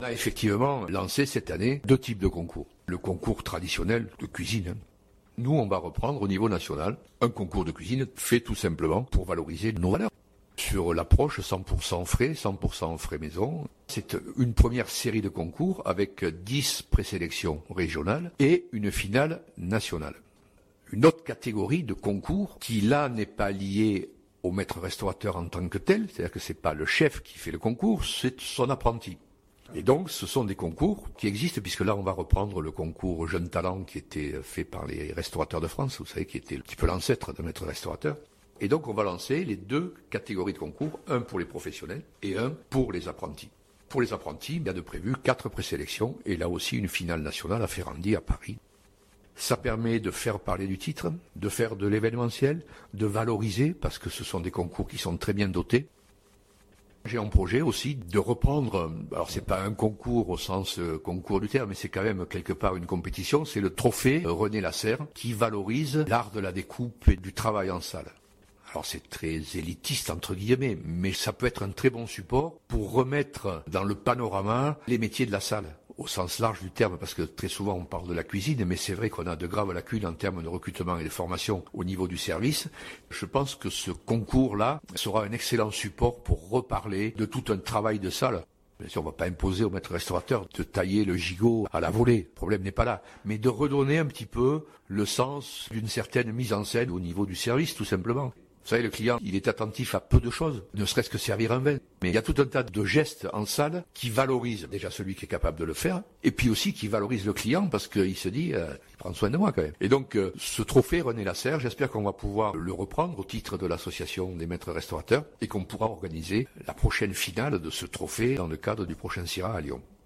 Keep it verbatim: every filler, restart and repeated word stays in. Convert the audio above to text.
a effectivement lancé cette année deux types de concours. Le concours traditionnel de cuisine. Hein. Nous, on va reprendre au niveau national un concours de cuisine fait tout simplement pour valoriser nos valeurs. Sur l'approche cent pour cent frais, cent pour cent frais maison, c'est une première série de concours avec dix présélections régionales et une finale nationale. Une autre catégorie de concours qui là n'est pas liée au maître restaurateur en tant que tel, c'est-à-dire que c'est pas le chef qui fait le concours, c'est son apprenti. Et donc, ce sont des concours qui existent, puisque là, on va reprendre le concours Jeunes Talents qui était fait par les restaurateurs de France, vous savez, qui était un petit peu l'ancêtre d'un maître restaurateur. Et donc, on va lancer les deux catégories de concours, un pour les professionnels et un pour les apprentis. Pour les apprentis, il y a de prévu quatre présélections et là aussi une finale nationale à Ferrandi, à Paris. Ça permet de faire parler du titre, de faire de l'événementiel, de valoriser, parce que ce sont des concours qui sont très bien dotés. J'ai en projet aussi de reprendre, alors c'est pas un concours au sens euh, concours du terme, mais c'est quand même quelque part une compétition, c'est le trophée René Lasserre qui valorise l'art de la découpe et du travail en salle. Alors c'est très élitiste entre guillemets, mais ça peut être un très bon support pour remettre dans le panorama les métiers de la salle, au sens large du terme, parce que très souvent on parle de la cuisine, mais c'est vrai qu'on a de graves lacunes en termes de recrutement et de formation au niveau du service. Je pense que ce concours-là sera un excellent support pour reparler de tout un travail de salle. Bien sûr, on ne va pas imposer au maître restaurateur de tailler le gigot à la volée, le problème n'est pas là, mais de redonner un petit peu le sens d'une certaine mise en scène au niveau du service, tout simplement. Vous savez, le client, il est attentif à peu de choses, ne serait-ce que servir un vin. Mais il y a tout un tas de gestes en salle qui valorisent déjà celui qui est capable de le faire, et puis aussi qui valorisent le client parce qu'il se dit, euh, il prend soin de moi quand même. Et donc, euh, ce trophée René Lasserre, j'espère qu'on va pouvoir le reprendre au titre de l'association des maîtres restaurateurs et qu'on pourra organiser la prochaine finale de ce trophée dans le cadre du prochain C I R A à Lyon.